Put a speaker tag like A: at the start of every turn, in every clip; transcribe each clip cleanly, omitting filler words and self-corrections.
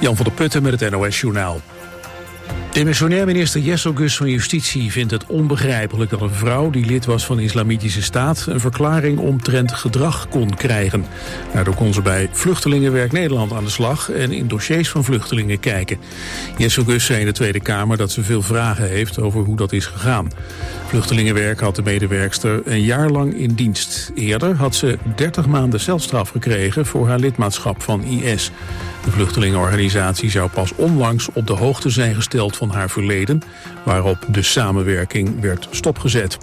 A: Jan van der Putten met het NOS-journaal. Demissionair minister Jesselgus van Justitie vindt het onbegrijpelijk dat een vrouw die lid was van de Islamitische Staat een verklaring omtrent gedrag kon krijgen. Daardoor kon ze bij Vluchtelingenwerk Nederland aan de slag en in dossiers van vluchtelingen kijken. Jesselgus zei in de Tweede Kamer dat ze veel vragen heeft over hoe dat is gegaan. Vluchtelingenwerk had de medewerkster een jaar lang in dienst. Eerder had ze 30 maanden celstraf gekregen voor haar lidmaatschap van IS. De vluchtelingenorganisatie zou pas onlangs op de hoogte zijn gesteld van haar verleden, waarop de samenwerking werd stopgezet.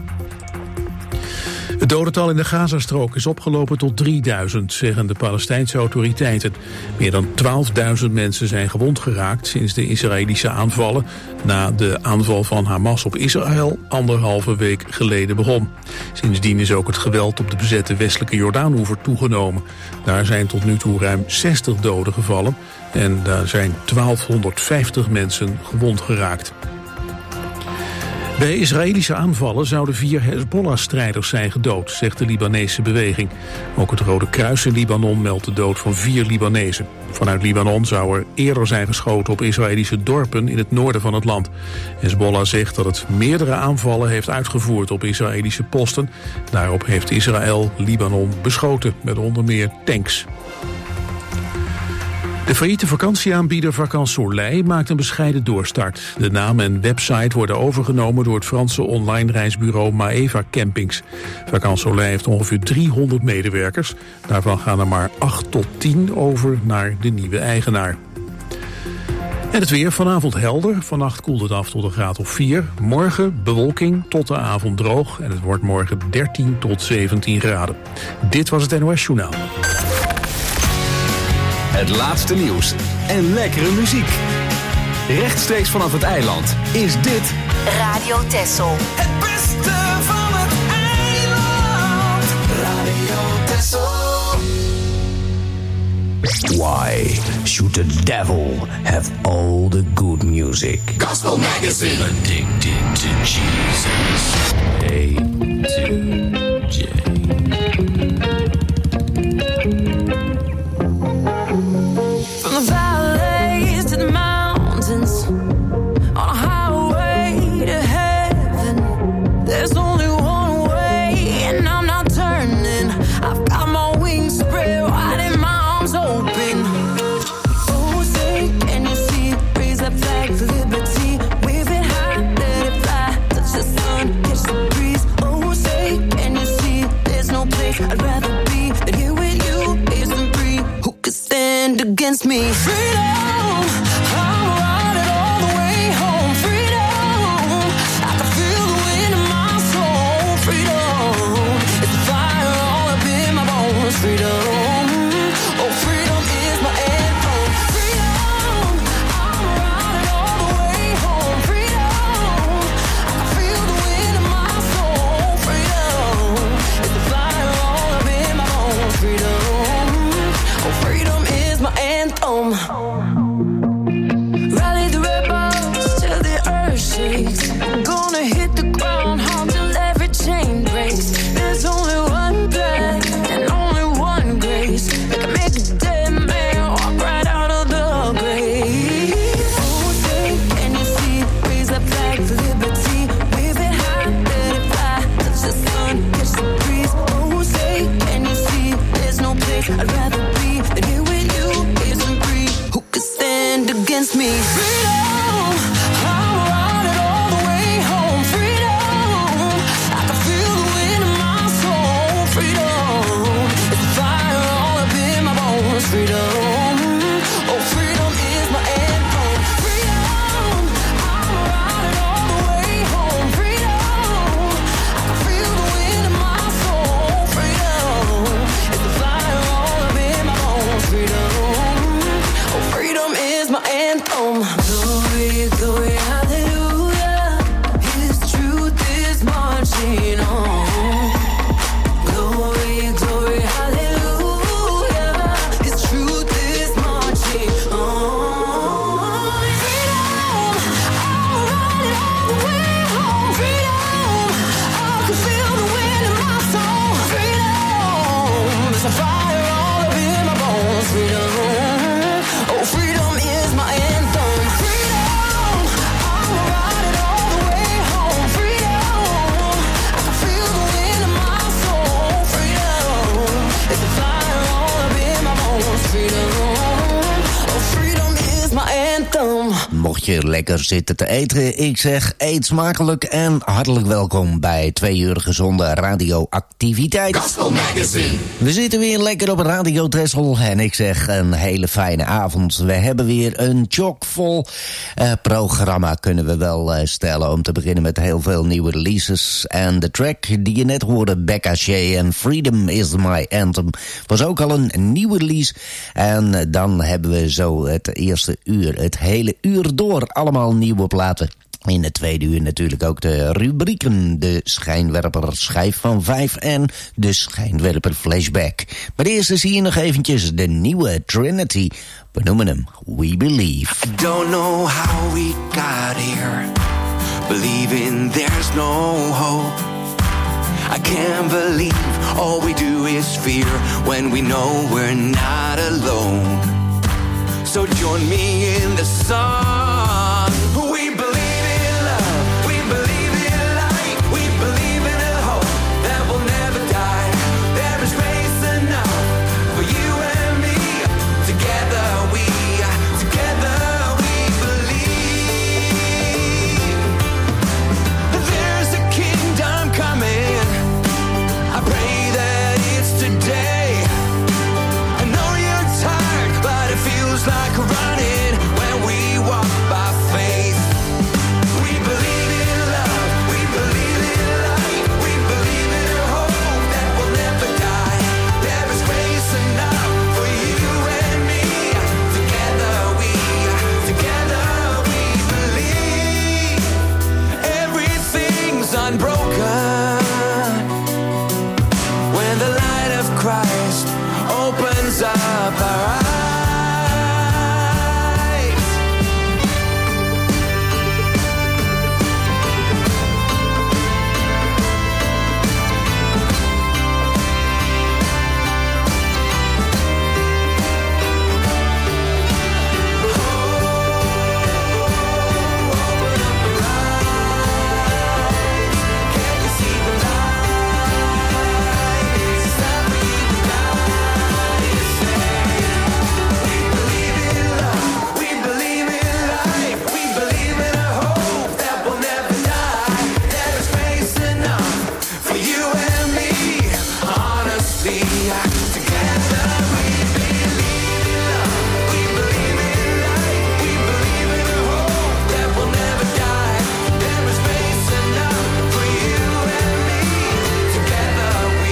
A: Het dodental in de Gazastrook is opgelopen tot 3000, zeggen de Palestijnse autoriteiten. Meer dan 12.000 mensen zijn gewond geraakt sinds de Israëlische aanvallen na de aanval van Hamas op Israël 1,5 week geleden begon. Sindsdien is ook het geweld op de bezette westelijke Jordaanoever toegenomen. Daar zijn tot nu toe ruim 60 doden gevallen en daar zijn 1250 mensen gewond geraakt. Bij Israëlische aanvallen zouden 4 Hezbollah-strijders zijn gedood, zegt de Libanese beweging. Ook het Rode Kruis in Libanon meldt de dood van 4 Libanezen. Vanuit Libanon zou er eerder zijn geschoten op Israëlische dorpen in het noorden van het land. Hezbollah zegt dat het meerdere aanvallen heeft uitgevoerd op Israëlische posten. Daarop heeft Israël Libanon beschoten, met onder meer tanks. De failliete vakantieaanbieder Vacances Soleil maakt een bescheiden doorstart. De naam en website worden overgenomen door het Franse online reisbureau Maeva Campings. Vacances Soleil heeft ongeveer 300 medewerkers. Daarvan gaan er maar 8 tot 10 over naar de nieuwe eigenaar. En het weer, vanavond helder. Vannacht koelt het af tot een graad of 4. Morgen bewolking tot de avond droog. En het wordt morgen 13 tot 17 graden. Dit was het NOS Journaal.
B: Het laatste nieuws en lekkere muziek. Rechtstreeks vanaf het eiland is dit
C: Radio Texel.
D: Het beste van het eiland. Radio Texel.
E: Why should the devil have all the good music?
D: Gospel Magazine.
E: Addicted to Jesus. A to J.
F: From the valleys to the mountains, on a highway to heaven, there's only one way, and I'm not turning. I've got my wings spread wide and my arms open. Oh, say, can you see? Raise that flag for liberty. Wave it high, let it fly. Touch the sun, catch the breeze. Oh, say, can you see? There's no place I'd rather be than here with you, is and free. Who could stand against me? Freedom, I'm riding all the way home. Freedom, I can feel the wind in my soul. Freedom, it's a fire all up in my bones. Freedom, oh freedom is my anthem. Freedom, I'm riding all the way home. Freedom, I can feel the wind in my soul. Freedom, it's a fire all up in my bones. Freedom, oh freedom is my anthem. Rally the rebels till the earth shakes. Gonna hit the ground hard till every chain breaks. There's only one path and only one grace that can make a dead man walk right out of the grave. Oh, say, can you see? Raise that flag for liberty. Wave it high, let it fly. Touch the sun, catch the breeze. Oh, say, can you see? There's no place I'd rather be than here with you, isn't free. Who could stand against me? Freedom, I'm riding all the way home. Freedom, I can feel the wind in my soul. Freedom, it's a fire all up in my bones. Freedom, oh freedom is my anthem. Freedom, I'm riding all the way home. Freedom, I can feel the wind in my soul. Freedom, it's a fire all up in my bones. Freedom, oh freedom is my anthem. Glory, glory, hallelujah. His truth is marching on. Glory, glory, hallelujah. His truth is marching on. Freedom, I'm riding all the way home. Freedom, I can feel the wind in my soul. Freedom, there's a fire all up in my bones. Freedom, oh freedom
E: mocht je lekker zitten te eten, ik zeg eet smakelijk en hartelijk welkom bij 2 uur gezonde radioactiviteit.
D: Gospel Magazine.
E: We zitten weer lekker op Radio Texel en ik zeg een hele fijne avond. We hebben weer een chockvol programma, kunnen we wel stellen. Om te beginnen met heel veel nieuwe releases. En de track die je net hoorde, Becca Shea en Freedom is My Anthem, was ook al een nieuwe release. En dan hebben we zo het eerste uur, het hele uur door, allemaal nieuwe platen. In het tweede uur natuurlijk ook de rubrieken. De schijnwerper schijf van 5 en de schijnwerper flashback. Maar eerst is hier nog eventjes de nieuwe Trinity. We noemen hem We Believe.
G: I don't know how we got here, believing there's no hope. I can't believe all we do is fear when we know we're not alone. So join me in the song. We believe in love, we believe in light, we believe in a hope that will never die. There is grace enough for you and me. Together we believe. There's a kingdom coming. I pray that it's today. I know you're tired, but it feels like running when we walk by faith. We believe in love, we believe in light, we believe in a hope that will never die. There is grace enough for you and me. Together we believe. Everything's unbroken when the light of Christ opens up our eyes. Can you see the light? It's time for you and I to say, we believe in love, we believe in life, we believe in a hope that will never die. There is grace enough for you and me. Honestly, together we believe in love, we believe in life, we believe in a hope that will never die. There is grace enough for you and me. Together we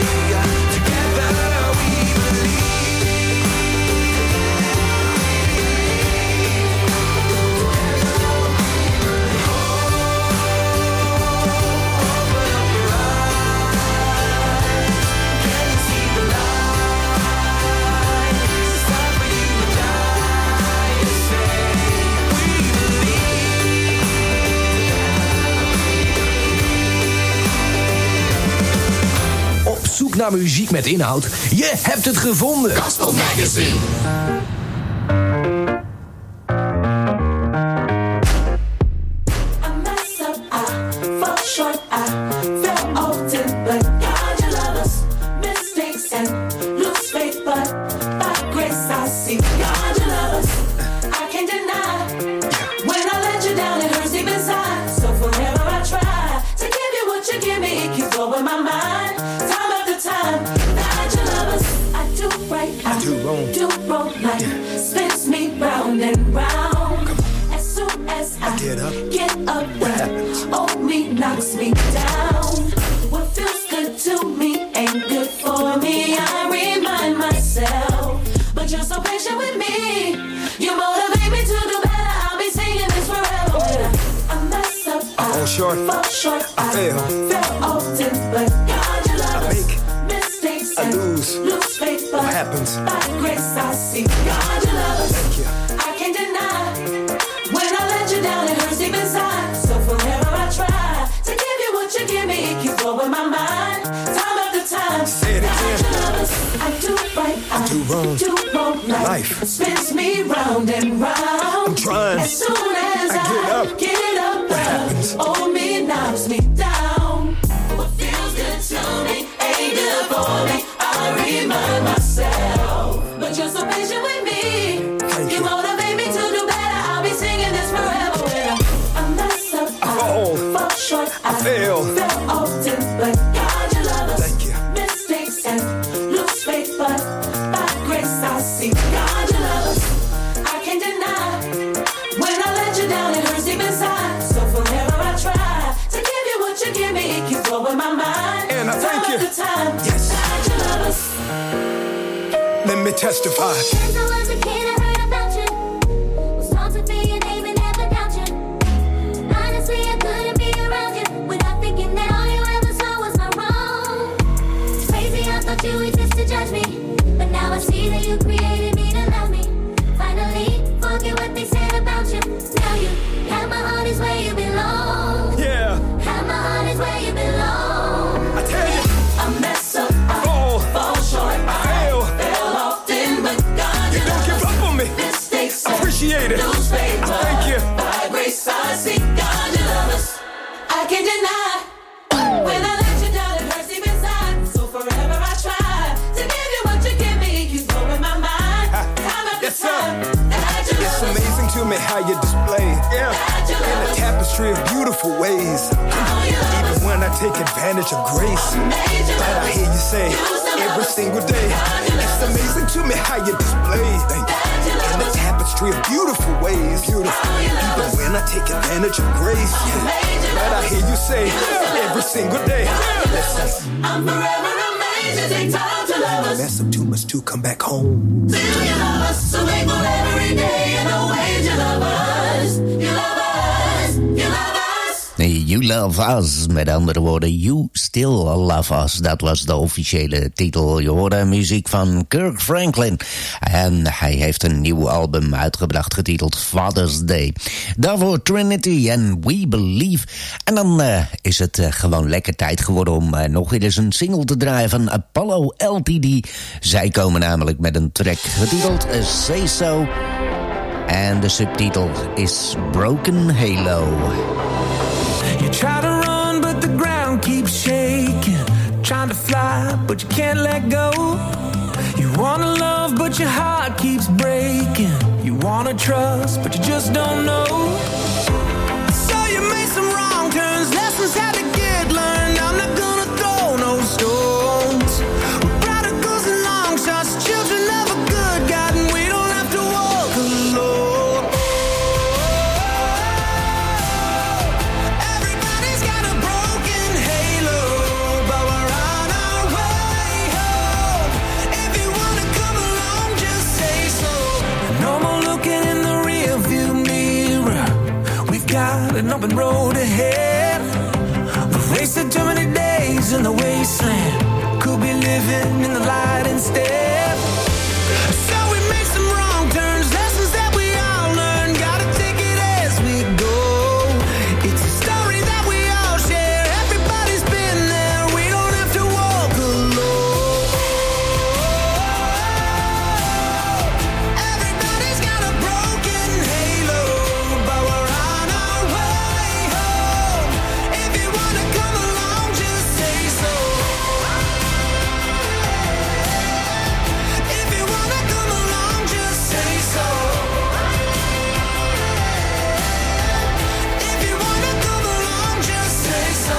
B: Op zoek naar muziek met inhoud? Je hebt het gevonden.
D: Gospel Magazine.
F: I mess up, I fall short, I fail often, but God, you love us. Mistakes and lose faith, but by grace I see. God, you love us. I can't deny. When I let you down, it hurts deep inside. So forever I try to give you what you give me. It keeps blowing my mind. Time after time, God, you love us. I do right, I do wrong. Life spins me round and round. As soon as I get up, old me knocks me down. What feels good to me ain't good for me. I remind myself, but you're so patient with me. You motivate me to do better. I'll be singing this forever. When I mess up, I fall short, I fail often, but God, you love us. Mistakes and lose faith, but by grace I see. God, you love us. I can't deny. When I let you down, it hurts deep inside. So forever I try to give you what you give me. It keeps blowing my mind. Time after time. Say it again. God, you love us. I do right, I do wrong. Life spins me round and round. I'm trying. As soon as I get up, what happens? Old me knocks me down. What feels good to me ain't good for me. I remind myself, but you're so patient with me. You motivate me to do better. I'll be singing this forever.
G: fail.
F: Fell often, but God, you love us.
G: Thank you.
F: Mistakes and looks fake, but by grace I see. God, you love us. I can't deny. When I let you down, it hurts deep inside. So forever I try to give you what you give me. It keeps blowing my mind.
G: And I thank you.
F: Time.
G: Yes.
F: God, you love us.
G: Let me testify.
H: Since I was a kid, I heard about you. Was taught to fear your name and never doubt you. Honestly, I couldn't be around you without thinking that all you ever saw was my wrong. It's crazy, I thought you exist to judge me, but now I see that you created me to love me. Finally, forget what they said about you. Now you have my heart is where you belong.
G: Yeah.
H: Have my heart is where you belong.
G: I tell you.
F: I mess up, I fall short,
G: I fail.
F: fell often, but God,
G: You don't give up on me.
F: mistakes
G: I appreciate it.
F: lose faith,
G: I thank you.
F: by grace I see. God, you love us. I can't deny. When I let you down, it hurts deep inside. So forever I try to give you what you give me. You blow in my mind, time after
G: Yes, sir.
F: time. God, you
G: It's
F: love us.
G: amazing to me how you display
F: God, you
G: in
F: love
G: a
F: us.
G: tapestry of beautiful ways.
F: How you love
G: Even
F: us.
G: when I take advantage of grace,
F: Made you
G: that
F: love
G: I
F: us.
G: hear you say every single day. It's amazing to me how you display in a tapestry of beautiful ways. Beautiful. Even when I take advantage of grace, that I hear you say every single day. Listen,
F: I'm forever amazed. You take time to love us.
G: mess up too much to come back home.
F: Still you love us. So thankful every day. In the ways you love us. You love us. You love us.
E: You Love Us, met andere woorden, You Still Love Us. Dat was de officiële titel. Je hoorde muziek van Kirk Franklin. En hij heeft een nieuw album uitgebracht getiteld Father's Day. Daarvoor Trinity en We Believe. En dan is het gewoon lekker tijd geworden om nog weer eens een single te draaien van Apollo LTD. Zij komen namelijk met een track getiteld Say So. En de subtitel is Broken Halo.
I: You try to run, but the ground keeps shaking. Trying to fly, but you can't let go. You wanna love, but your heart keeps breaking. You wanna trust, but you just don't know. So you made some wrong turns, lessons had to get learned. I'm not gonna throw no stones. We're prodigals and long shots, children of a good God, and we don't have to walk alone. Everybody's got a broken halo, but we're on our way home. If you wanna come along, just say so. No more looking in the rearview mirror. We've got an open road ahead. We've wasted too many days in the wasteland. Could be living in the light instead. So we made some wrong turns, lessons that we all learned. Gotta take it as we go. It's a story that we all share. Everybody's been there. We don't have to walk alone. Everybody's got a broken halo, but we're on our way home. If you wanna come along, just say so. If you wanna come along, just say so. If you wanna come along, just say so.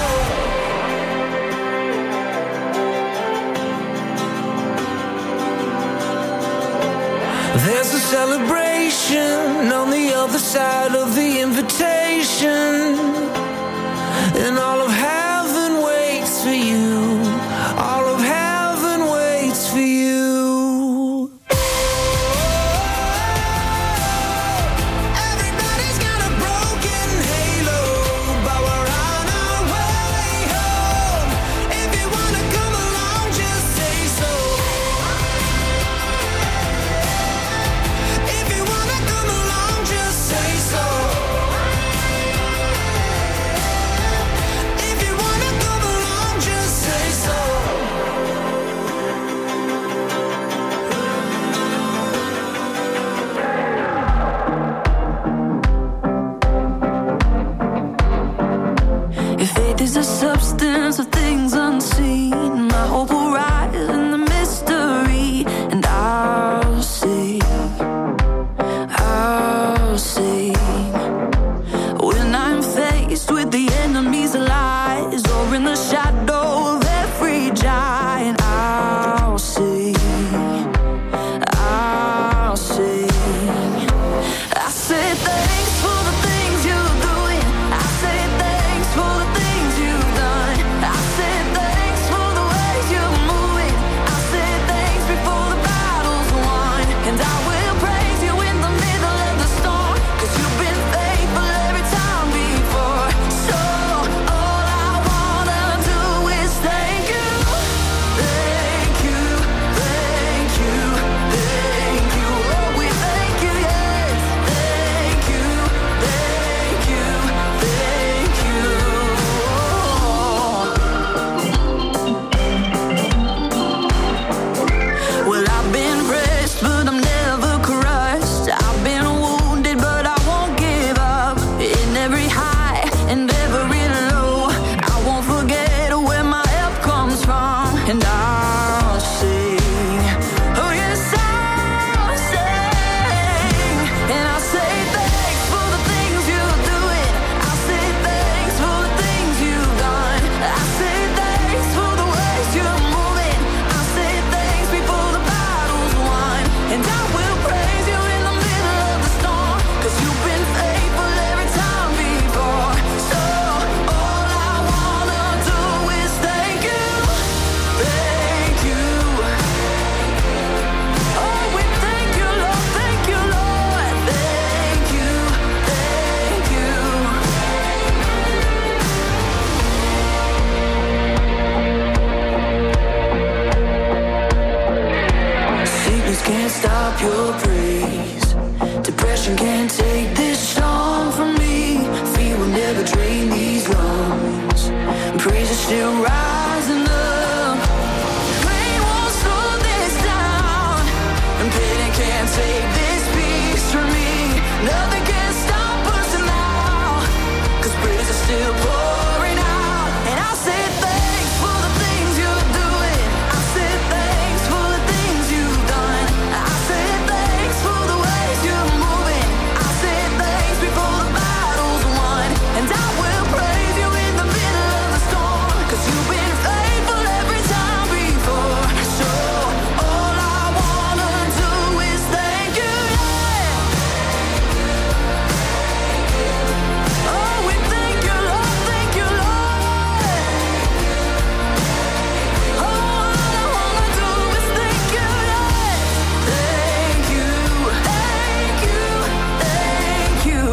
I: There's a celebration on the other side of the invitation, and all of heaven waits for you. All of heaven waits for you. Everybody's got a broken halo, but we're on our way home. If you wanna come along, just say so. If you wanna come along, just say so. If you wanna come along, just say so.
F: If faith is a substance of things unseen, my hope will rise in the mystery, and I'll see when I'm faced with the enemy's lie. passion can't take this song from me. Fear will never drain these lungs. Praise is still rising up. Pain won't slow this down, and pity can't take this peace from me. Nothing can stop us now, 'cause praise is still pouring out. And I say thanks for the things you're doing. I say thanks for the things you've done. I say thanks for the ways you're moving. I say thanks before the battle's won. And I will praise you in the middle of the storm, 'cause you've been faithful every time before. So all I wanna do is thank you, yeah. Oh, we thank you, Lord, thank you, Lord. All I wanna do is thank you, yeah. Thank you, thank you, thank you.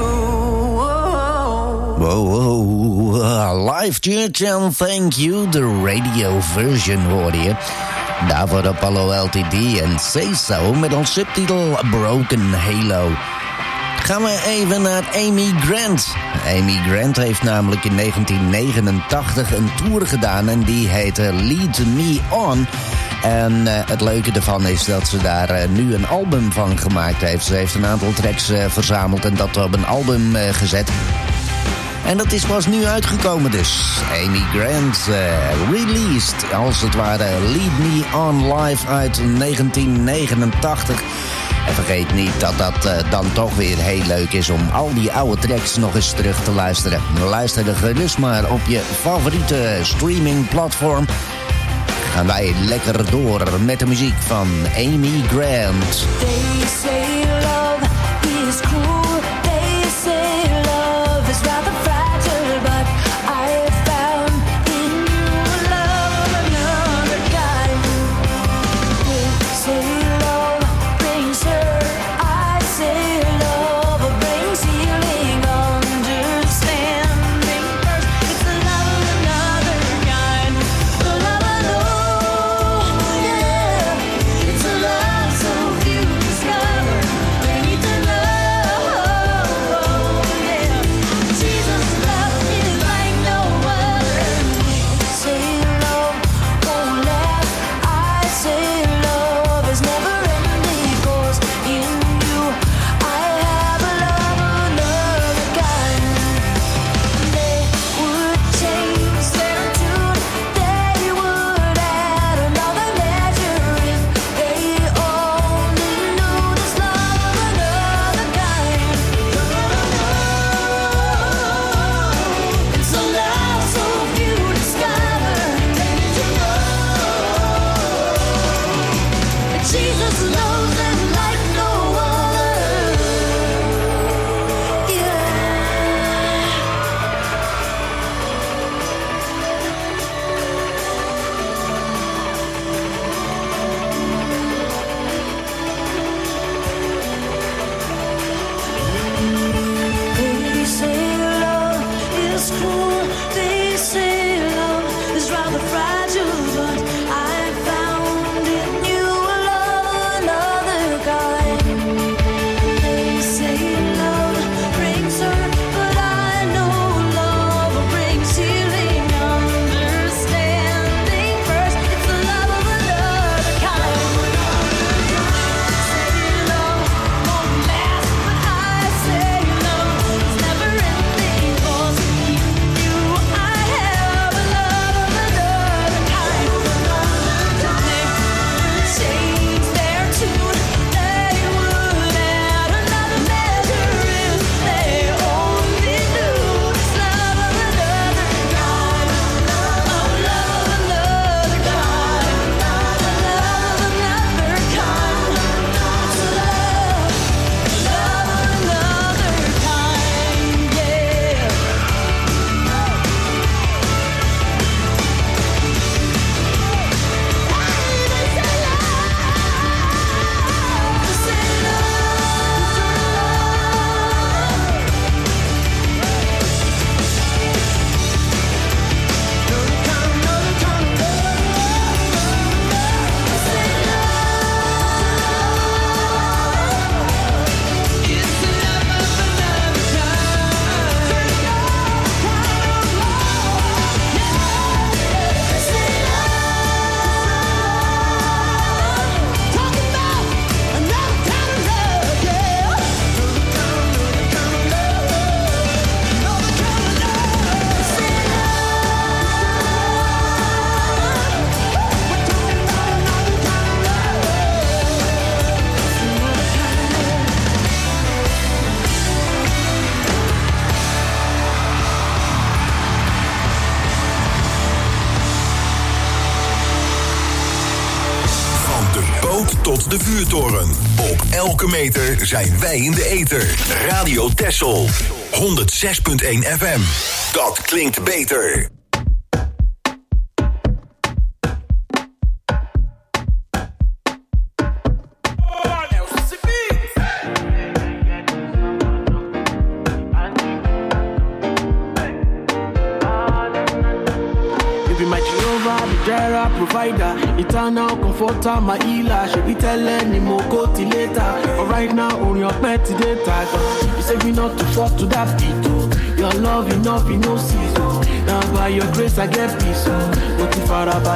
E: Live Church and Thank You, de radio version hoorde je. Daarvoor Apollo LTD en Say So met als subtitel Broken Halo. Gaan we even naar Amy Grant. Amy Grant heeft namelijk in 1989 een tour gedaan en die heette Lead Me On. En het leuke ervan is dat ze daar nu een album van gemaakt heeft. Ze heeft een aantal tracks verzameld en dat op een album gezet. En dat is pas nu uitgekomen dus. Amy Grant released, als het ware, Lead Me On live uit 1989. En vergeet niet dat dat dan toch weer heel leuk is om al die oude tracks nog eens terug te luisteren. Luister er gerust maar op je favoriete streamingplatform. Gaan wij lekker door met de muziek van Amy Grant.
F: They say love is cruel. They say love is rather fragile, but I have found in you love another kind. They say love brings hurt. I say love brings healing, understanding first. It's the love of another kind. The love I know, yeah. It's a love so few discover. They need to know.
J: tot de vuurtoren. Op elke meter zijn wij in de ether. Radio Texel. 106.1 FM. Dat klinkt beter.
K: Provider, eternal comforter, my healer. Should be telling him more go till later. But right now, on your bed today, you say we not to fall to that beat. Your love enough, you know, see so. Now by your grace I get peace. But if I have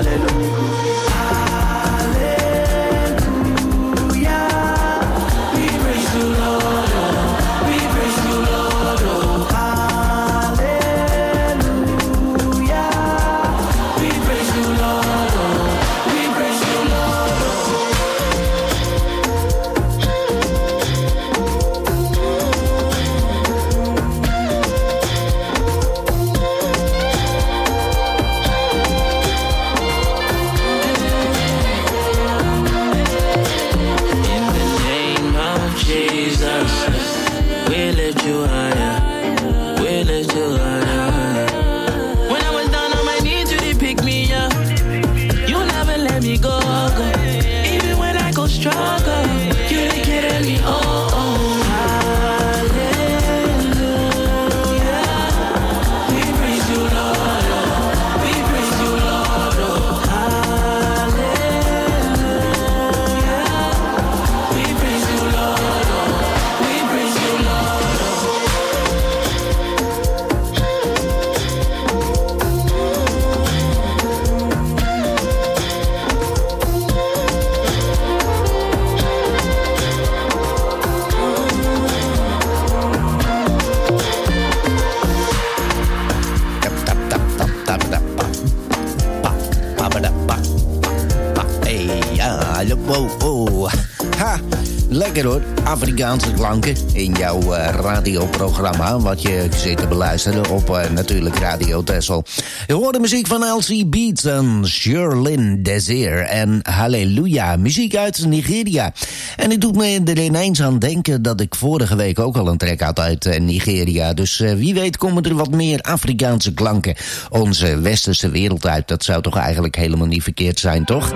E: Lekker hoor, Afrikaanse klanken in jouw radioprogramma, wat je zit te beluisteren op natuurlijk Radio Texel. Je hoort de muziek van LC Beats en Sherlyn Desir en Halleluja, muziek uit Nigeria. En het doet me er ineens aan denken dat ik vorige week ook al een track had uit Nigeria. Dus wie weet komen er wat meer Afrikaanse klanken onze westerse wereld uit. Dat zou toch eigenlijk helemaal niet verkeerd zijn, toch?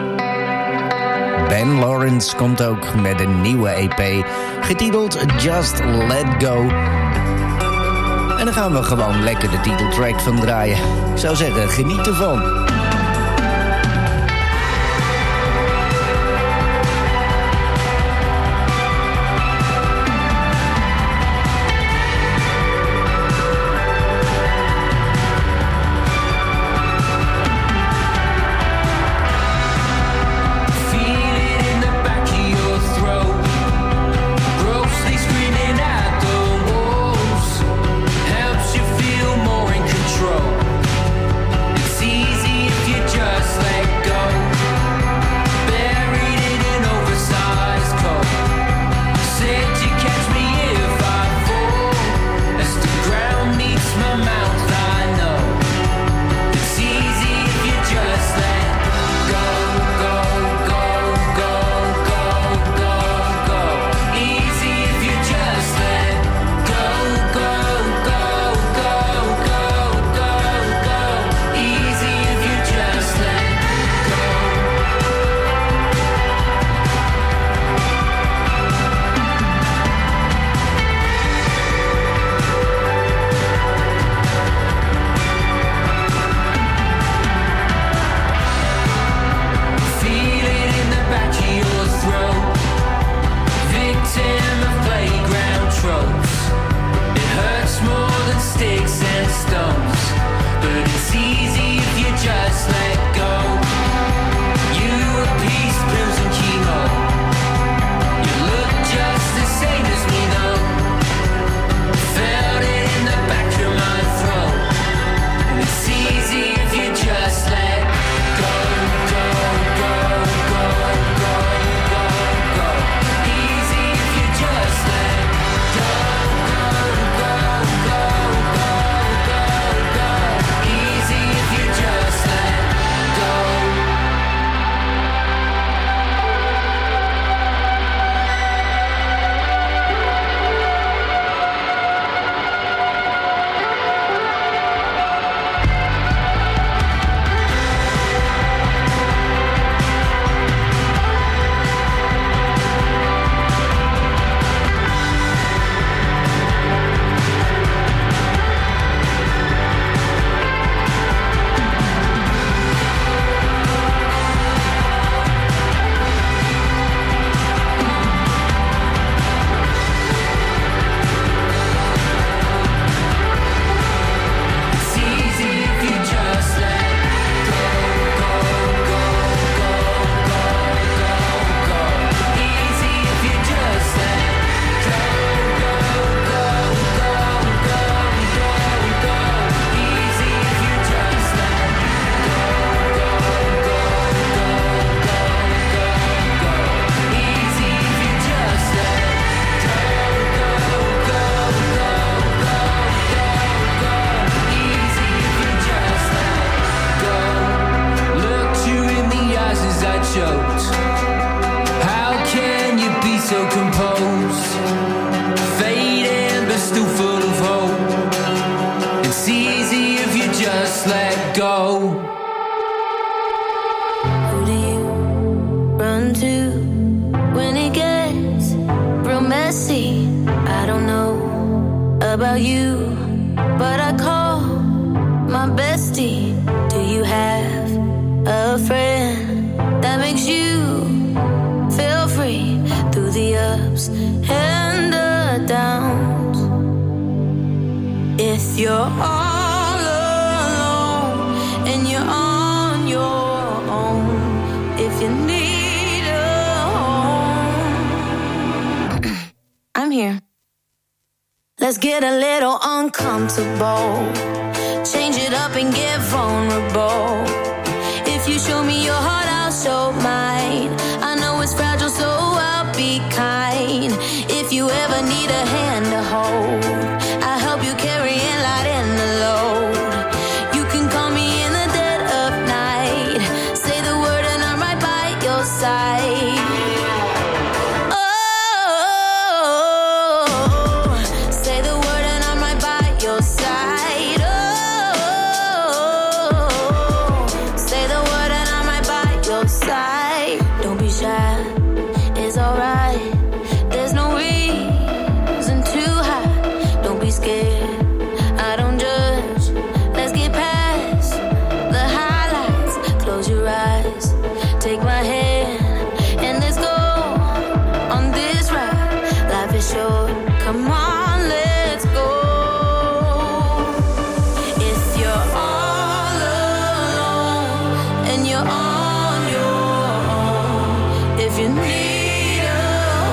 E: Ben Lawrence komt ook met een nieuwe EP, getiteld Just Let Go. En dan gaan we gewoon lekker de titeltrack van draaien. Ik zou zeggen, geniet ervan.
I: Easy
L: go.
F: Who do you run to when it gets real messy? I don't know about you, but I call my bestie. Do you have a friend that makes you feel free through the ups and the downs? If you're all alone and you're on your own, if you need a home, I'm here. Let's get a little uncomfortable. Change it up and get vulnerable. If you show me your heart, I'll show mine. I know it's fragile, so I'll be kind. If you ever need a hand to hold, I'll help you carry a lot in the load. You can call me in the dead of night. Say the word and I'm right by your side. Come on, let's go. If you're all alone and you're on your own, if you need a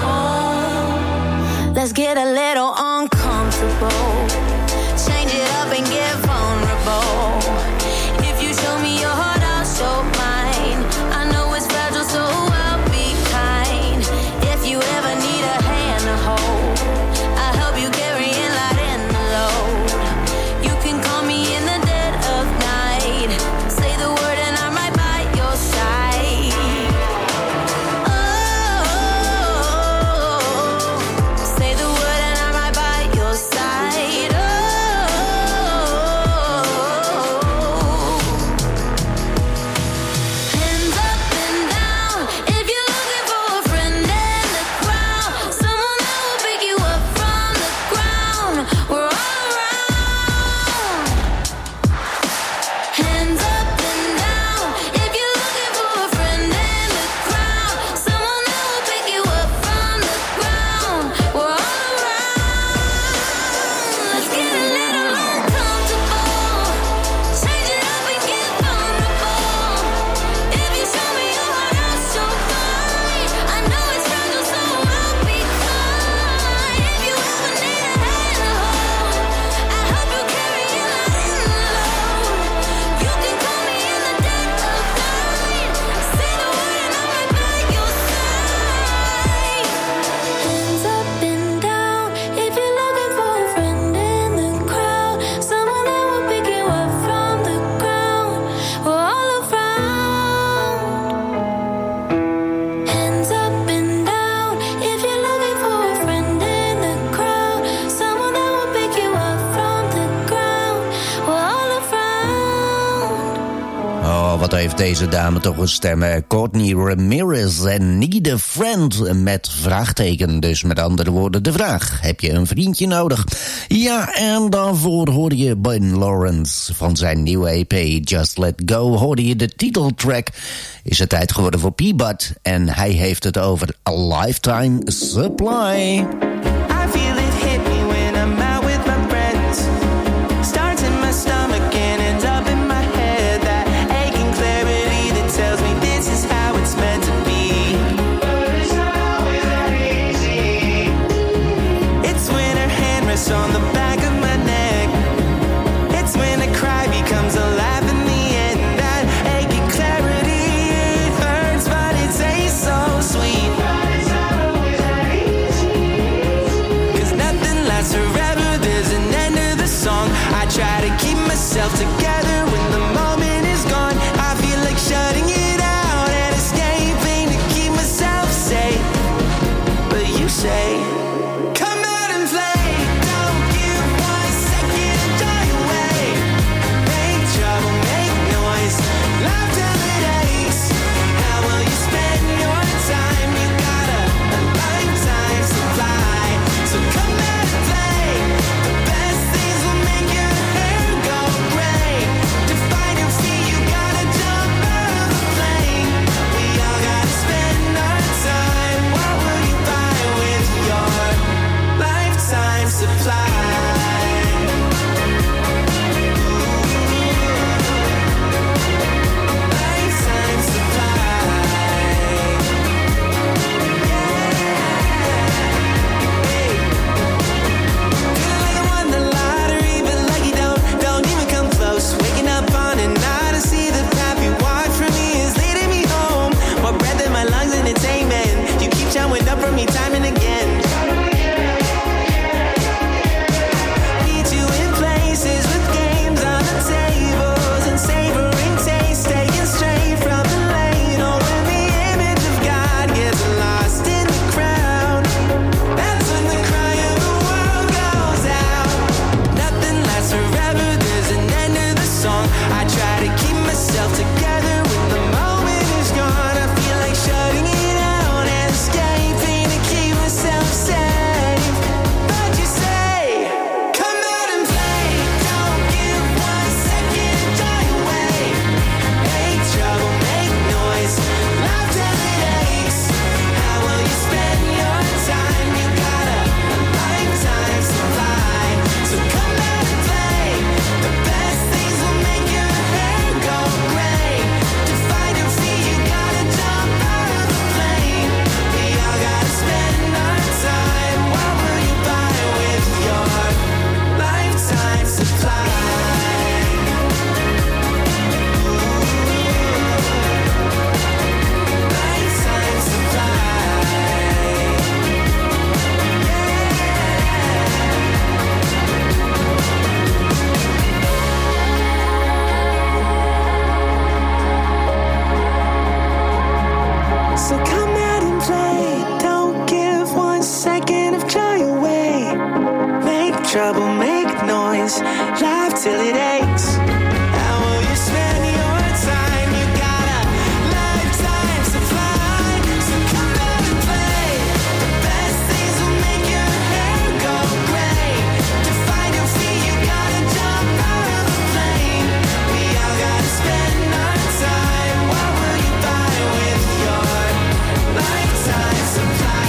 F: home, let's get a little uncomfortable. Change it up and get vulnerable. If you show me your heart, I'll show mine. I know it's fragile, so I'll be kind. If you ever need a hand to hold, you carry a lot in the load. You can call me in the dead of night. Say the word and I'm right by your side. Oh, say the word and I'm right by your side. Hands up and down if you're looking for a friend in the crowd. Someone that will pick you up from the ground. We're all around. Hands up and down if you're looking for a friend in the crowd. Someone that will pick you up from the ground. We're all around. Let's get a little uncomfortable. Change it up and get vulnerable. If you show me your heart, I'll show mine. I know it's fragile, so I'll be kind. If you ever need a hand to hold, I'll help you carry a lot in the load. You can call me in the dead of night. Say the word and I'm right by your side. Hands up and down if you're looking for a friend in the crowd. Someone that will pick you up from the ground. We're all around. Hands up and down if you're looking for a friend in the crowd. Someone that will pick you up from the ground. We're all around.
E: Oh, wat heeft deze dame toch een stem. Courtney Ramirez en Need a Friend met vraagteken. Dus met andere woorden de vraag. Heb je een vriendje nodig? Ja, en daarvoor hoorde je Ben Lawrence van zijn nieuwe EP Just Let Go. Hoorde je de titeltrack. Is het tijd geworden voor P-Bud. En hij heeft het over A Lifetime Supply.
I: I feel it hit me when I'm out with my friends. Starts in my stomach and ends up in my head. That aching clarity that tells me this is how it's meant to be. But it's not always that easy. It's when her hand rests on the back of my neck. It's when a cry becomes a laugh in the end. That aching clarity, it hurts, but it tastes so sweet. But it's not always that easy. 'Cause now make noise, laugh till it aches. How will you spend your time? You got a lifetime supply, so come out and play. The best things will make your hair go gray. To find your feet, you gotta jump out of a plane. We all gotta spend our time. What will you buy with your lifetime supply?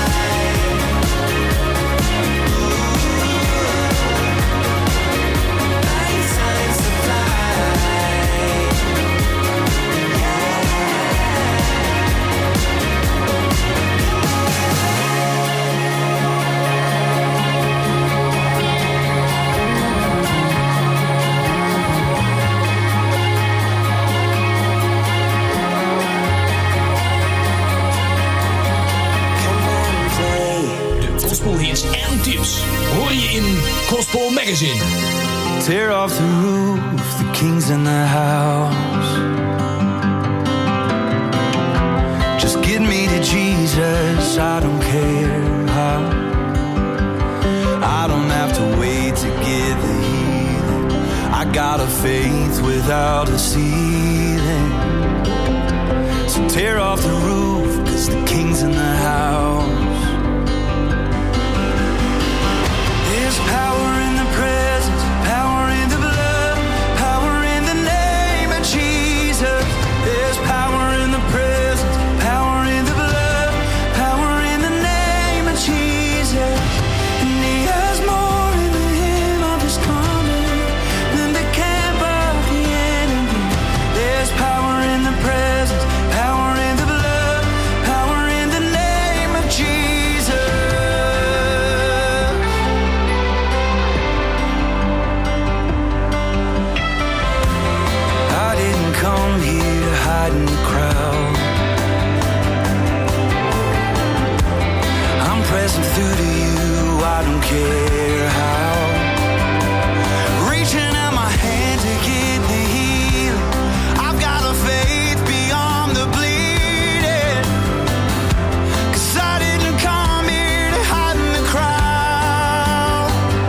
L: Gospelhits en tips hoor je in Gospel Magazine.
I: Tear off the roof, the king's in the house. Just get me to Jesus, I don't care how. I don't have to wait to get the healing. I got a faith without a ceiling. So tear off the roof, 'cause the king's in the house. There's power in the presence, power in the blood, power in the name of Jesus. There's power in the presence, power in the blood, power in the name of Jesus. And he has more in the hem of his garment than the camp of the enemy. There's power in the presence, power in the blood, power in the name of Jesus. I didn't come here to hide in the crowd. I'm pressing through to you, I don't care how. Reaching out my hand to get the healing. I've got a faith beyond the bleeding. 'Cause I didn't come here to hide in the crowd.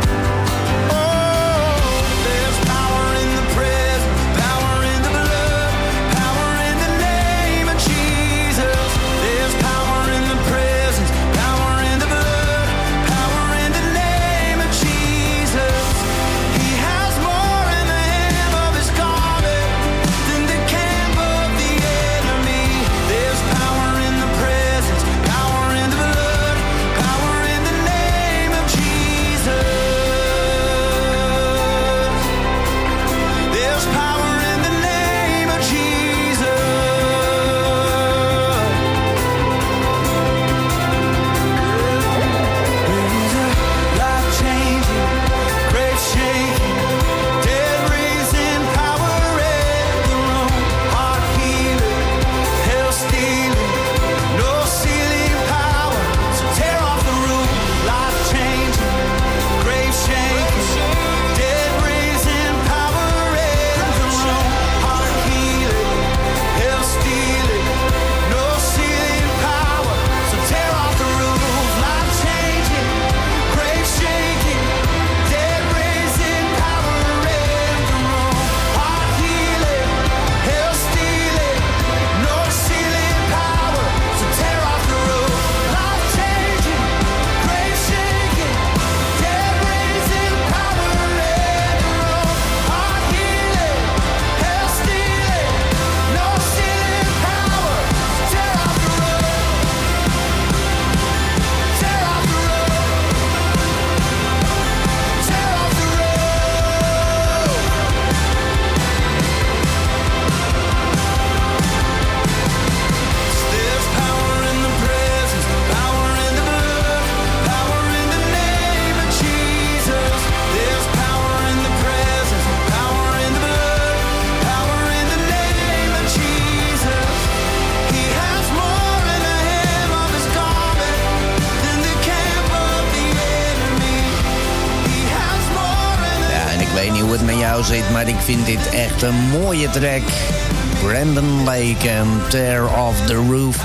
I: Oh, there's power in the presence, power in the blood, power in the name of Jesus. There's power in the presence, power in the blood, power in the name of Jesus. He has more in the hem of his garment than the camp of the enemy. There's power in the presence, power in the blood, power in the name of Jesus. There's power in the name of Jesus. There's a life-changing, grave-shaking, dead-raising power in the room. Heart healing, hell-stealing, no ceiling power. So tear off the roof. Life-changing, grave-shaking, dead-raising power in the room. Heart healing, hell-stealing, no ceiling power. So tear off the roof. Life-changing, grave-shaking, dead-raising power in the room. Heart healing, hell-stealing, no ceiling power. So tear off the roof. Life-changing, grave-shaking, dead-raising power in the room. Heart healing, hell-stealing, no ceiling power. Tear off the roof. Tear off the roof. Tear off the roof. There's power in the presence, power in the blood, power in the name of Jesus. There's power in the presence, power in the blood, power in the name of Jesus. He has more in the hem of his garment than the camp of the enemy. He has more in the
E: Ja, en ik weet niet hoe het met jou zit, maar ik vind dit echt een mooie track. Brandon Lake en Tear Off the Roof.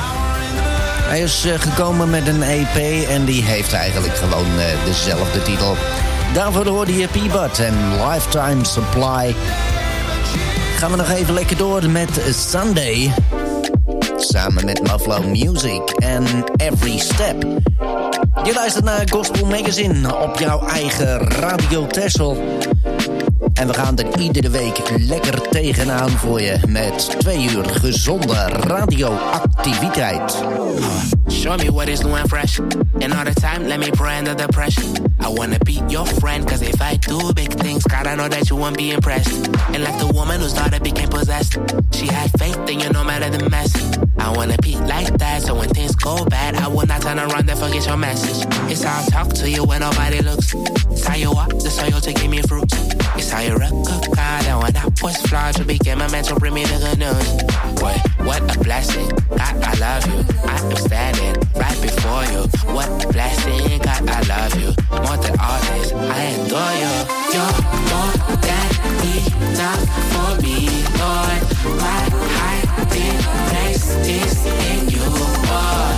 E: Hij is gekomen met een EP en die heeft eigenlijk gewoon dezelfde titel. Daarvoor hoorde je P-Bud en Lifetime Supply. Gaan we nog even lekker door met Sunday. Samen met Muffalo Music en Every Step. Je luistert naar Gospel Magazine op jouw eigen Radio Texel. En we gaan er iedere week lekker tegenaan voor je met 2 uur gezonde radioactiviteit.
M: Show me what is new and fresh. In all the time, let me pray under the pressure. I wanna be your friend, cause if I do big things, God, I know that you won't be impressed. And like the woman whose daughter became possessed, she had faith in you no matter the mess. I wanna be like that, so when things go bad, I will not turn around and forget your message. It's how I talk to you when nobody looks. It's how you walk the soil to give me fruit. It's how you rock up God, and when I was flawed, you became a man to bring me the good news. Boy, what a blessing, God, I love you. I am standing right before you. What a blessing, God, I love you. More than all this, I adore you. You're more than enough for me, Lord. My hiding place is in you, Lord.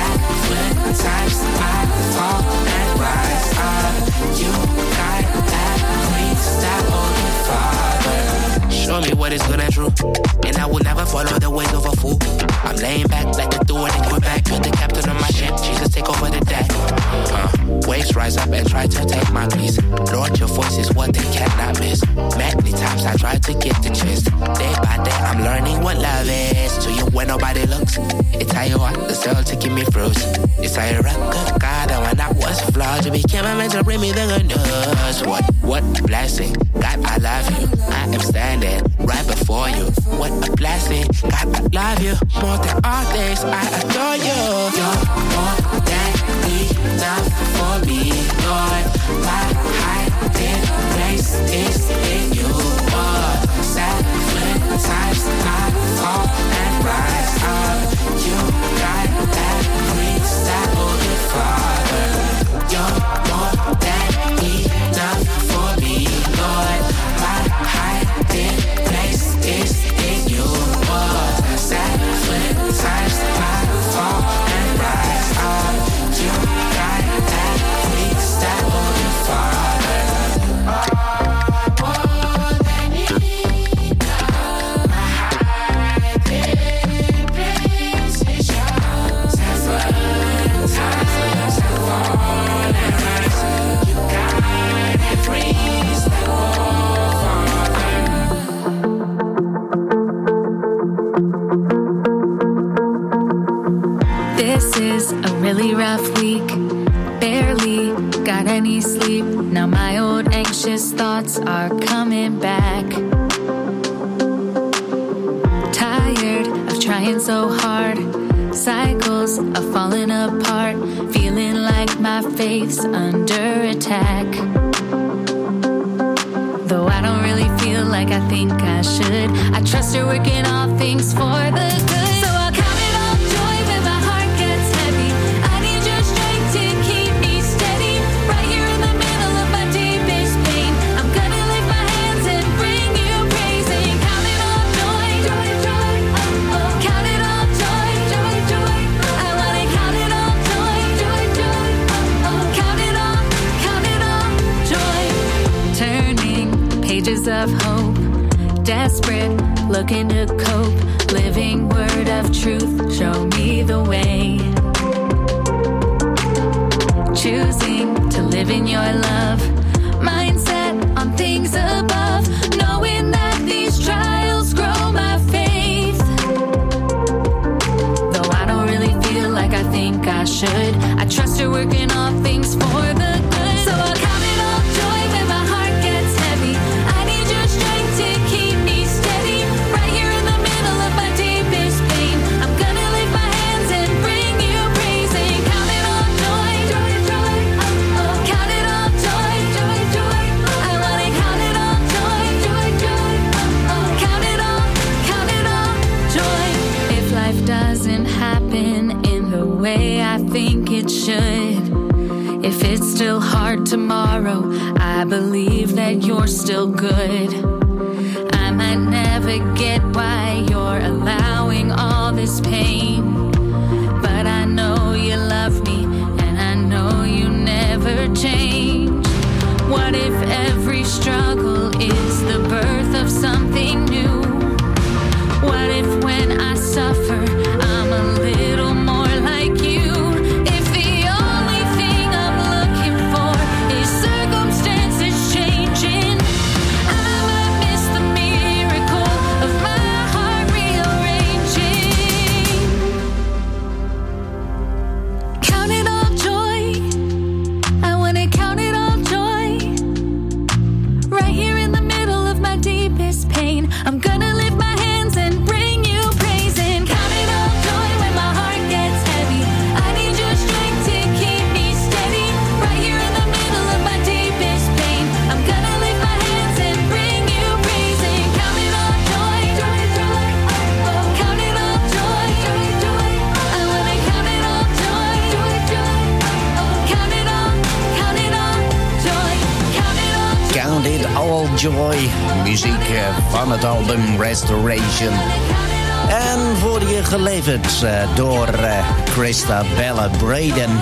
M: 7 times I fall and rise up. You got every step of the Father. Show me what is good and true, and I will never follow the ways of a fool. I'm laying back like the door and go back. You're the captain of my ship, Jesus, take over the deck. Waves rise up and try to take my peace. Lord, your voice is what they cannot miss. Many times I try to get the gist. Day by day I'm learning what love is. To you when nobody looks, it's how you walk the soul to give me fruits. It's how you rock up God, and when I was flawed, you became a man to bring me the good news. What a blessing, God, I love you. I am standing right before you. What a blessing, God, I love you. More than all things, I adore you. You're more than enough for me, Lord. My hiding place is in you, Lord. 7 times I fall and rise up. You got every step of the Father. You're more than enough for me, Lord. My hiding place is in you, Lord. 7 times I fall and rise up. You got every step of the Father. More than enough. My hiding place is yours. 7 times I fall and rise up. You got every step of the Father.
N: This is a really rough week. Barely got any sleep. Now my old anxious thoughts are coming back. Tired of trying so hard. Cycles of falling apart. Feeling like my faith's under attack. Though I don't really feel like I think I should, I trust you're working all things for the good. So I'll count it all joy when my heart gets heavy. I need your strength to keep me steady. Right here in the middle of my deepest pain, I'm gonna lift my hands and bring you praise. And count it all joy, joy, joy, oh, oh. Count it all joy, joy, joy. I wanna count it all joy, joy, joy, oh, oh. Count it all joy. Turning pages of hope, desperate, looking to cope. Living word of truth, show me the way. Choosing to live in your love, mindset on things above. Knowing that these trials grow my faith. Though I don't really feel like I think I should, I trust you're working all things for the good. So I'll count it all joy when my heart gets heavy. I need your strength to keep me steady. Right here in the middle of my deepest pain, I'm gonna lift my hands and bring you praise. And count it all joy, joy, joy, oh, oh. Count it all joy, joy, joy. I wanna count it all joy, joy, joy, oh, oh. Count it all joy. If life doesn't happen in the way I think it should, if it's still hard tomorrow, I believe that you're still good. I might never get why you're allowing all this pain, but I know you love me, and I know you never change. What What if every struggle is the birth of something new? What if when I suffer, I'm a little more like you? If the only thing I'm looking for is circumstances changing, I might miss the miracle of my heart rearranging. Count it all joy. I wanna count it all joy. Right here in the middle of my deepest pain, I'm gonna lift my hands and bring you praise and count it all joy when my heart gets heavy. I need your strength to keep me steady. Right here in the middle of my deepest pain, I'm gonna lift my hands and bring you praise and count it all joy. Joy, joy, oh, oh. Count it all joy. Joy, joy, I wanna count it all joy. Joy, joy, oh, oh. Count it all joy. Count it all joy.
E: Count It All Joy. Muziek van het album Restoration. En voor je geleverd door Christabella Braden.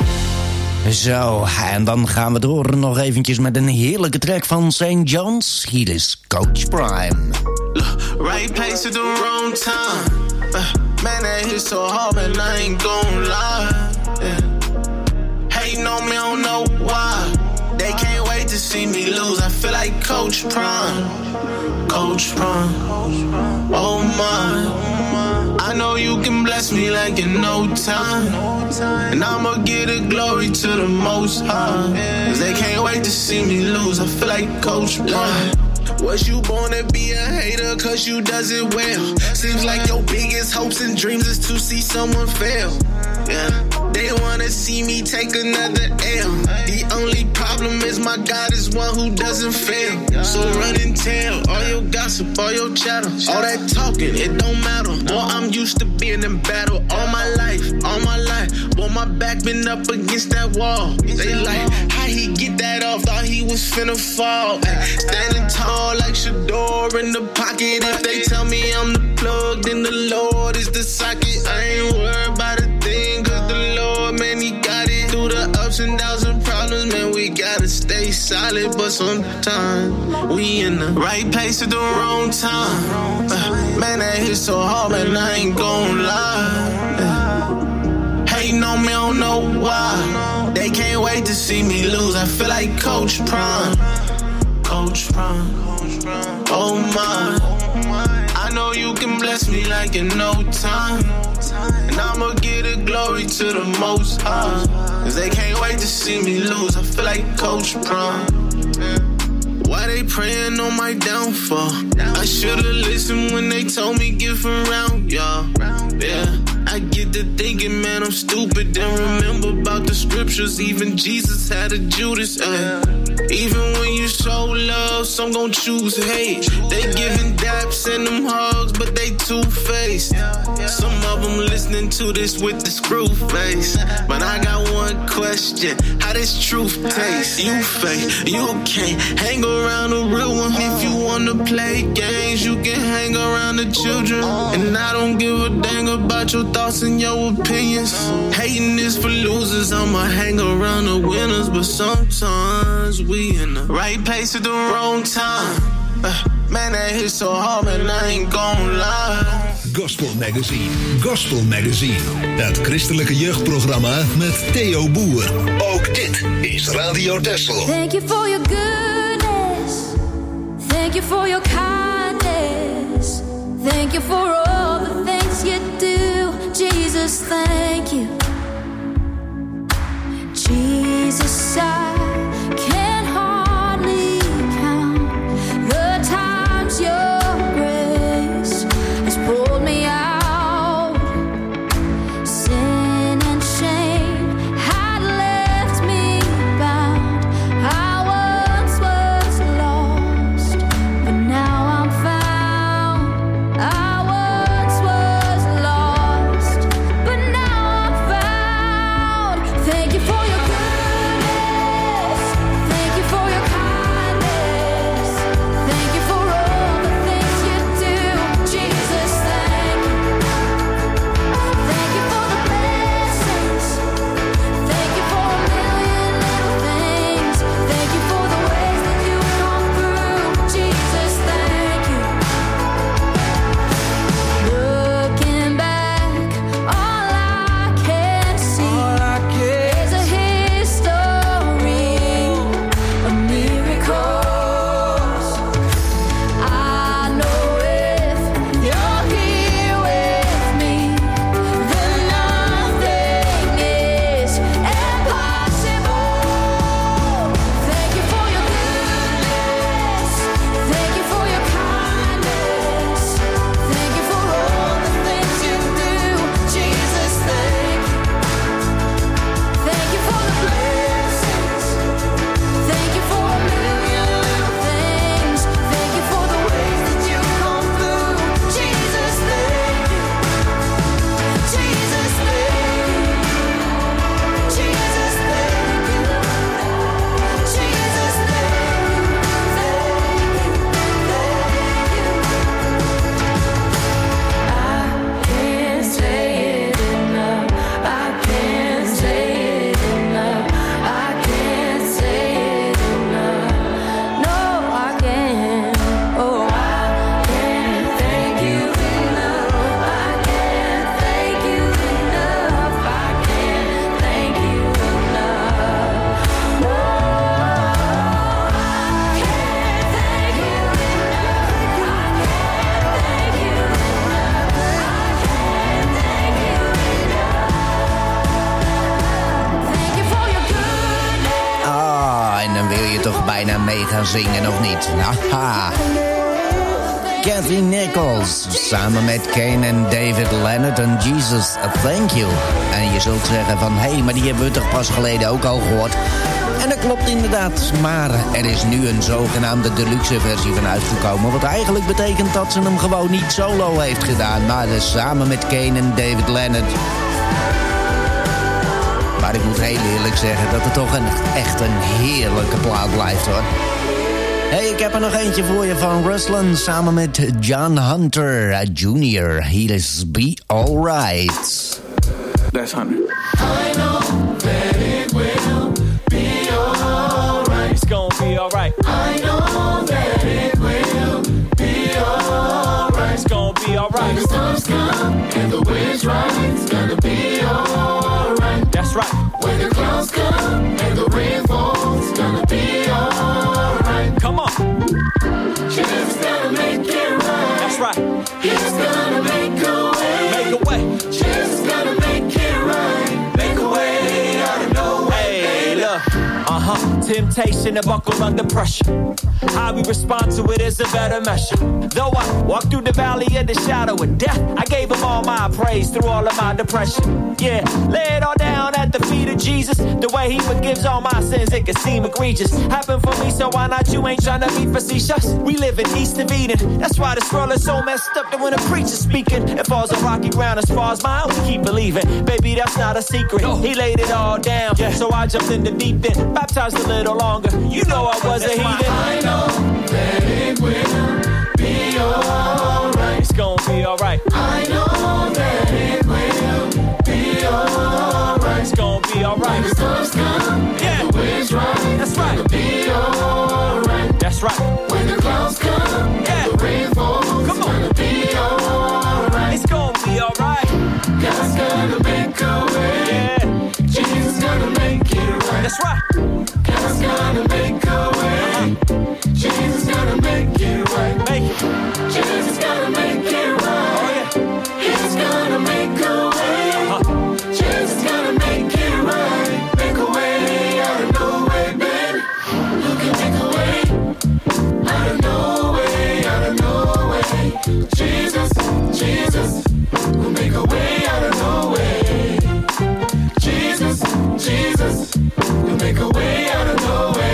E: Zo, en dan gaan we door nog eventjes met een heerlijke track van St. John's. Hier is Coach Prime.
O: Right place at the wrong time. Man, that hit so hard, man, I ain't gon' lie. Yeah. Hating on me, I don't know why. They can't wait to see me lose. I feel like Coach Prime. Coach Prime. Oh my. I know you can bless me like in no time. And I'ma give the glory to the Most High. Cause they can't wait to see me lose. I feel like Coach Prime. Was you born to be a hater cause you does it well? Seems like your biggest hopes and dreams is to see someone fail. Yeah, they wanna see me take another L. The only problem is my God is one who doesn't fail. So run and tell all your gossip, all your chatter, all that talking, it don't matter. Boy, I'm used to being in battle all my life, all my life. Boy, my back been up against that wall. They like, how he get that off? Thought he was finna fall. Standing tall like Shador in the pocket. If they tell me I'm the plug, then the Lord is the socket. I ain't worried about a thing, cause the Lord, man, he got it. Through the ups and downs and problems, man, we gotta stay solid. But sometimes we in the right place at the wrong time. Man, that hit so hard, man, I ain't gon' lie. Hating on me, I don't know why. They can't wait to see me lose. I feel like Coach Prime. Coach Prime. Oh my. I know you can bless me like in no time. And I'ma give the glory to the Most High. Cause they can't wait to see me lose. I feel like Coach Prime. Why they praying on my downfall? I should've listened when they told me get around y'all. Yeah, I get to thinking, man, I'm stupid. Then remember about the scriptures. Even Jesus had a Judas. Even when you show love, some gon' choose hate. They giving daps and them hugs, but they two-faced. Some of them listening to this with the screw face. But I got one question, how this truth taste? You fake, you can't hang around a real one. If you wanna play games, you can hang around the children. And I don't give a dang about your thoughts and your opinions. Hating is for losers, I'ma hang around the winners. But sometimes we in the right place at the wrong time. Man, that hit so hard, man, I ain't gon' lie.
J: Gospel Magazine. Gospel Magazine. Het christelijke jeugdprogramma met Theo Boer. Ook dit is Radio Texel.
N: Thank you for your goodness. Thank you for your kindness. Thank you for all the things you do. Jesus, thank you. Jesus, I can hardly count the times your grace has pulled me out. Sin and shame had left me bound. I once was lost, but now I'm found. I once was lost, but now I'm found.
E: gaan zingen, of niet? Haha. Kathy Nichols, samen met Kane en David Leonard en Jesus, Thank You. En je zult zeggen van, hé, maar die hebben we toch pas geleden ook al gehoord. En dat klopt inderdaad, maar er is nu een zogenaamde deluxe versie van uitgekomen. Wat eigenlijk betekent dat ze hem gewoon niet solo heeft gedaan, maar dus samen met Kane en David Leonard. Maar ik moet heel eerlijk zeggen dat het toch echt een heerlijke plaat blijft, hoor. Hey, ik heb er nog eentje voor je van Ruslan samen met John Hunter Jr. Hier is Be Alright.
K: That's Hunter.
G: I know that it will be alright.
P: It's gonna be alright.
G: I know that it will be alright.
P: It's gonna be alright.
G: When the storms come and the wind's right, it's gonna be alright.
P: That's right.
G: When the clouds come and the rain falls, it's gonna be alright.
P: Come on.
G: Jesus gonna make it right.
P: That's right.
G: He's gonna make a way.
P: Make a way.
G: Jesus gonna make it right. Make a way out of no way.
P: Hey, look. Temptation to buckle under pressure. How we respond to it is a better measure. Though I walk through the valley of the shadow of death, I gave him all my praise through all of my depression. Yeah, lay it all down at the feet of Jesus. The way he forgives all my sins, it can seem egregious. Happened for me, so why not you? Ain't tryna be facetious. We live in East of Eden. That's why this world is so messed up that when a preacher's speaking, it falls on rocky ground as far as my own. Keep believing, baby, that's not a secret. He laid it all down, so I jumped in the deep end, baptized a little longer. You know I was a heathen.
G: I know that it will be alright.
P: It's gonna be alright.
G: I know that it will be alright.
P: It's gonna be alright.
G: When the storms come and the wind's right,
P: that's right.
G: It's gonna be alright.
P: That's right.
G: When the clouds come and the rain falls, it's gonna be alright.
P: It's gonna be alright.
G: God's gonna make a way.
P: Yeah.
G: Jesus gonna make it right.
P: That's right.
G: God's gonna make a way. Jesus gonna make it right.
P: Make it.
G: Jesus gonna make it right.
P: Oh yeah.
G: He's gonna make a way. Jesus gonna make it right. Make a way out of no way, baby. Who can make a way out of no way, out of no way? Jesus, Jesus, will make a way out of no way. Jesus, Jesus, will make a way out of no way.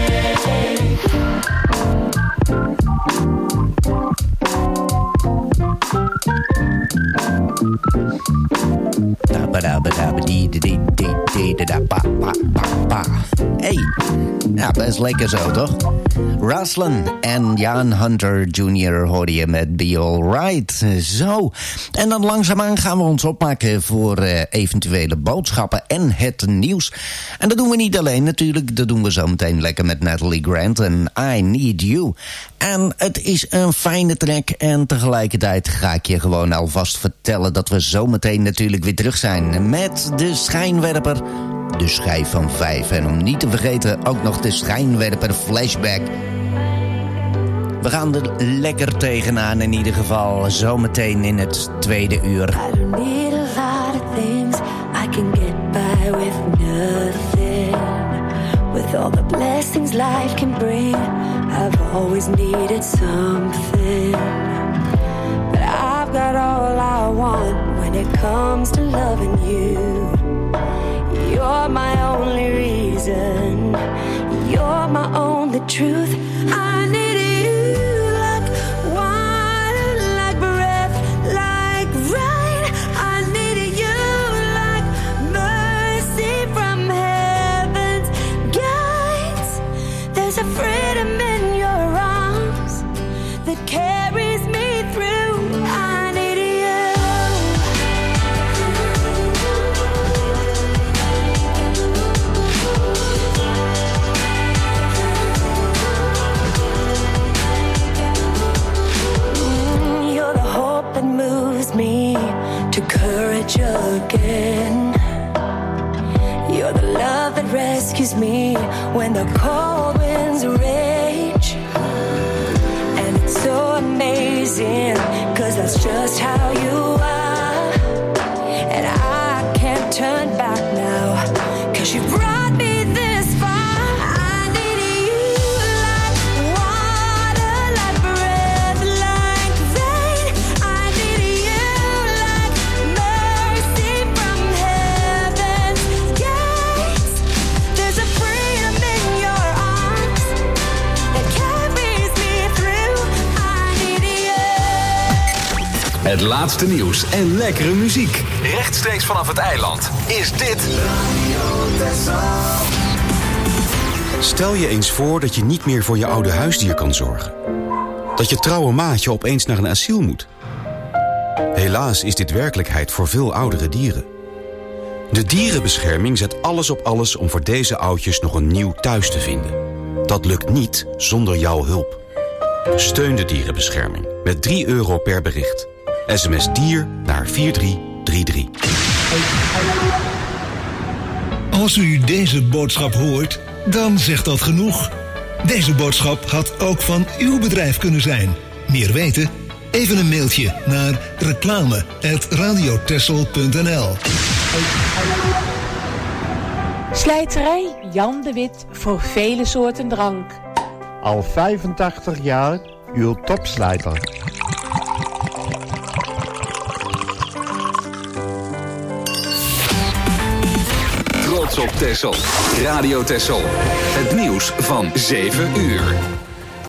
E: Hey, ja, best lekker zo, toch? Ruslan en Jan Hunter Jr. hoorde je met Be Alright. Zo, en dan langzaamaan gaan we ons opmaken voor eventuele boodschappen en het nieuws. En dat doen we niet alleen natuurlijk, dat doen we zo meteen lekker met Natalie Grant en I Need You. En het is een fijne track en tegelijkertijd ga ik je gewoon alvast vertellen dat we zometeen natuurlijk weer terug zijn met de schijnwerper. De schijf van 5. En om niet te vergeten ook nog de schijnwerper flashback. We gaan er lekker tegenaan in ieder geval. Zometeen in het tweede uur.
F: I don't need a lot of things. I can get by with nothing. With all the blessings life can bring, I've always needed something. But I've got all I want when it comes to loving you. You're my only reason. You're my only truth. I need you like water, like breath, like rain. I need you like mercy from heaven's gates. There's a freedom in your arms that carries me through. I need me to courage again. You're the love that rescues me when the cold winds rage. And it's so amazing, 'cause that's just how you are. And I can't turn back now, 'cause you brought me this far. I need you like
B: Het laatste nieuws en lekkere muziek. Rechtstreeks vanaf het eiland is dit...
Q: Stel je eens voor dat je niet meer voor je oude huisdier kan zorgen. Dat je trouwe maatje opeens naar een asiel moet. Helaas is dit werkelijkheid voor veel oudere dieren. De dierenbescherming zet alles op alles om voor deze oudjes nog een nieuw thuis te vinden. Dat lukt niet zonder jouw hulp. Steun de dierenbescherming met €3 per bericht. SMS dier naar 4333.
R: Als u deze boodschap hoort, dan zegt dat genoeg. Deze boodschap had ook van uw bedrijf kunnen zijn. Meer weten? Even een mailtje naar reclame@radiotessel.nl.
S: Slijterij Jan de Wit voor vele soorten drank.
T: Al 85 jaar uw topslijter.
B: Trots op Texel. Radio Texel. Het nieuws van 7 uur.